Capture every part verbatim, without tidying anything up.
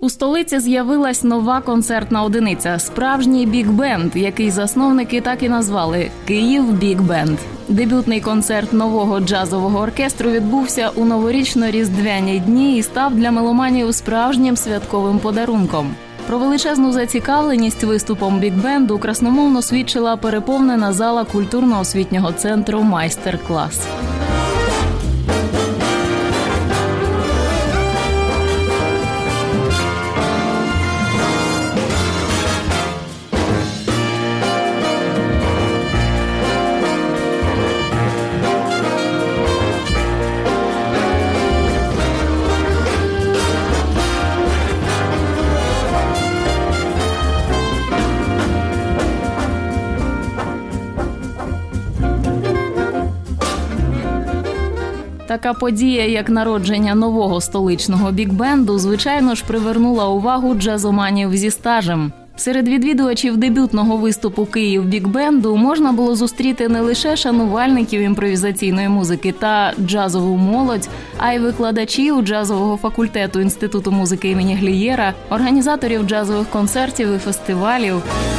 У столиці з'явилась нова концертна одиниця – справжній біг-бенд, який засновники так і назвали – «Київ Біг-бенд». Дебютний концерт нового джазового оркестру відбувся у новорічно-різдвяні дні і став для меломанів справжнім святковим подарунком. Про величезну зацікавленість виступом біг-бенду красномовно свідчила переповнена зала культурно-освітнього центру «Майстер-клас». Така подія, як народження нового столичного біг-бенду, звичайно ж привернула увагу джазоманів зі стажем. Серед відвідувачів дебютного виступу «Київ Біг-бенду» можна було зустріти не лише шанувальників імпровізаційної музики та джазову молодь, а й викладачів джазового факультету Інституту музики імені Глієра, організаторів джазових концертів і фестивалів.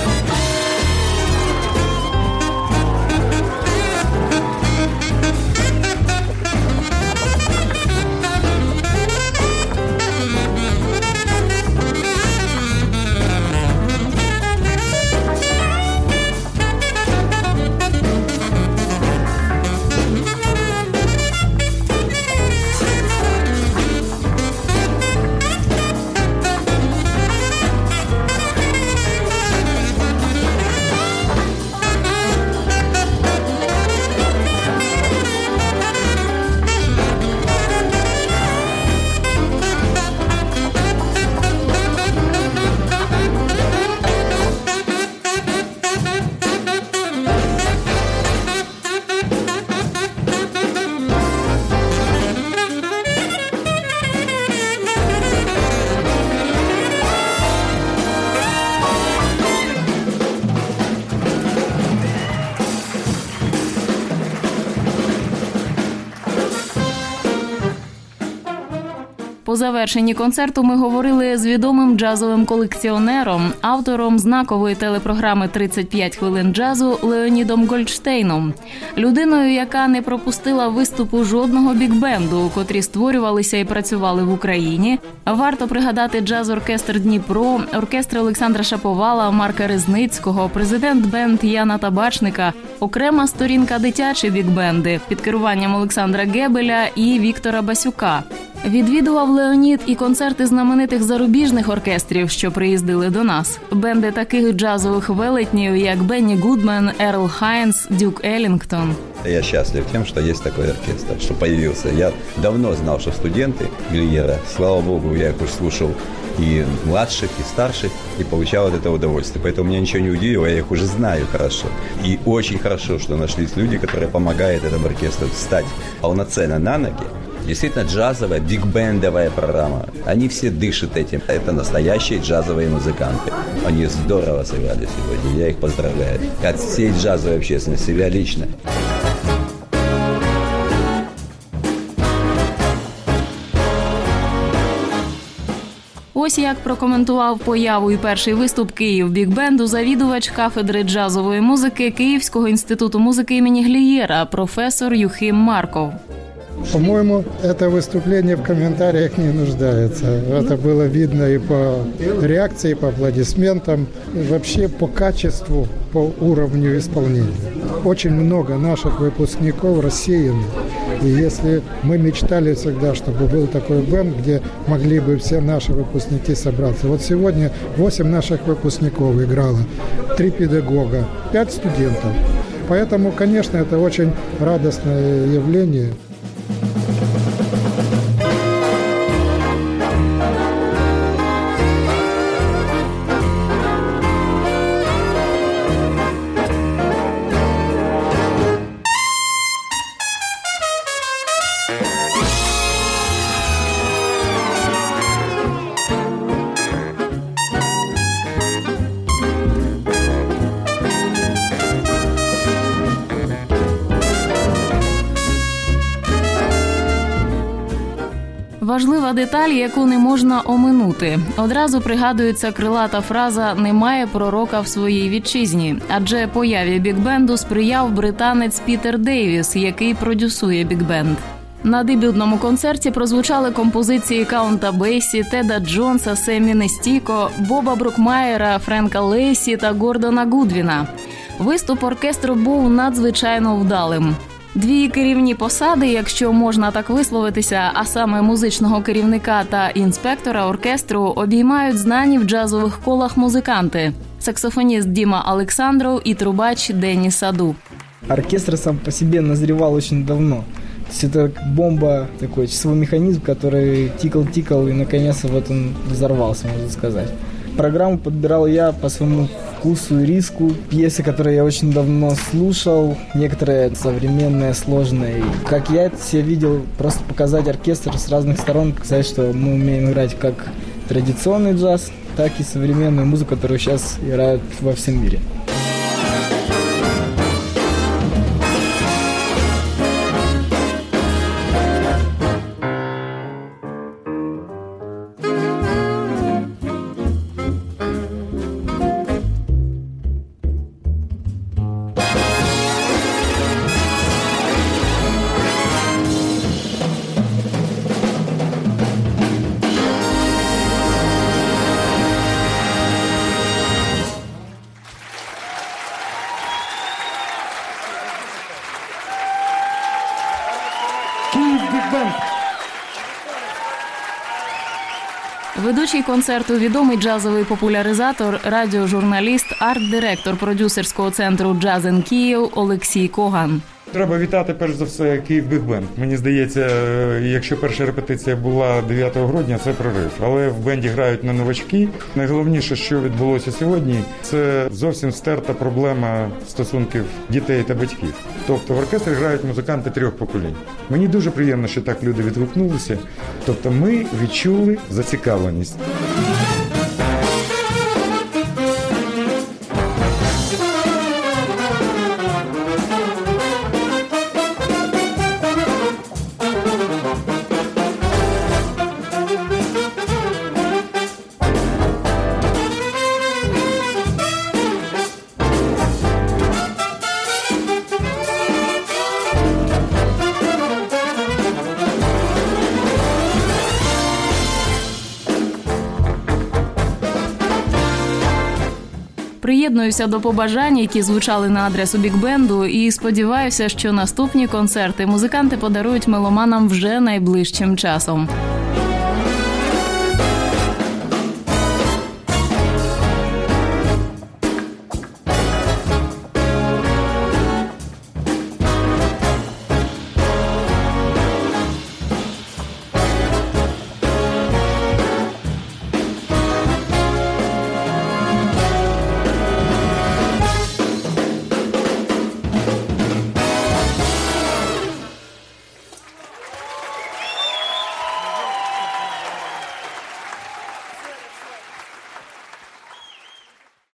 По завершенні концерту ми говорили з відомим джазовим колекціонером, автором знакової телепрограми «тридцять п'ять хвилин джазу» Леонідом Гольдштейном. Людиною, яка не пропустила виступу жодного біг-бенду, котрі створювалися і працювали в Україні. Варто пригадати джаз-оркестр «Дніпро», оркестр Олександра Шаповала, Марка Резницького, президент-бенд Яна Табачника, окрема сторінка дитячі біг-бенди під керуванням Олександра Гебеля і Віктора Басюка. Відвідував Леонід і концерти знаменитих зарубіжних оркестрів, що приїздили до нас. Бенди таких джазових велетнів, як Бенні Гудмен, Ерл Хайнс, Дюк Еллінгтон. Я счастлив тем, что есть такой оркестр, что появился. Я давно знал, что студенты Глиера, слава богу, я их уж слушал и младших, и старших, и получал от этого удовольствие. Поэтому меня ничего не удивило, я их уже знаю хорошо. И очень хорошо, что нашлись люди, которые помогают этому оркестру встать полноценно на ноги. Действительно джазовая, биг-бендовая программа. Они все дышат этим. Это настоящие джазовые музыканты. Они здорово сыграли сегодня. Я их поздравляю. От всей джазовой общественности, себя лично. Ось як прокоментував появу і перший виступ «Київ Біг-бенду» завідувач кафедри джазової музики Київського інституту музики імені Глієра, професор Юхим Марков. По-моему, это выступление в комментариях не нуждается. Это было видно и по реакции, и по аплодисментам, и вообще по качеству, по уровню исполнения. Очень много наших выпускников рассеяны. И если мы мечтали всегда, чтобы был такой бенд, где могли бы все наши выпускники собраться. Вот сегодня восемь наших выпускников играло, три педагога, пять студентов. Поэтому, конечно, это очень радостное явление. Важлива деталь, яку не можна оминути. Одразу пригадується крилата фраза «немає пророка в своїй вітчизні», адже появі бік-бенду сприяв британець Пітер Дейвіс, який продюсує бік-бенд. На дебютному концерті прозвучали композиції Каунта Бейсі, Теда Джонса, Семі Нестіко, Боба Брукмаєра, Френка Лейсі та Гордона Гудвіна. Виступ оркестру був надзвичайно вдалим. Дві керівні посади, якщо можна так висловитися, а саме музичного керівника та інспектора оркестру, обіймають знані в джазових колах музиканти – саксофоніст Діма Олександров і трубач Денні Саду. Оркестр сам по себе назревал очень давно. То есть это бомба, такой часовой механизм, который тикал-тикал и наконец вот он взорвался, можно сказать. Программу подбирал я по своему вкусу и риску. Пьесы, которые я очень давно слушал, некоторые современные, сложные. Как я это себе видел, просто показать оркестр с разных сторон, показать, что мы умеем играть как традиционный джаз, так и современную музыку, которую сейчас играют во всем мире. Ведучий концерту – відомий джазовий популяризатор, радіожурналіст, арт-директор продюсерського центру «Джаз ен Київ» Олексій Коган. Треба вітати, перш за все, Київ бік-бенд. Мені здається, якщо перша репетиція була дев'ятого грудня, це прорив. Але в бенді грають не новачки. Найголовніше, що відбулося сьогодні, це зовсім стерта проблема стосунків дітей та батьків. Тобто в оркестрі грають музиканти трьох поколінь. Мені дуже приємно, що так люди відгукнулися. Тобто ми відчули зацікавленість. Приєднуюся до побажань, які звучали на адресу бік-бенду, і сподіваюся, що наступні концерти музиканти подарують меломанам вже найближчим часом.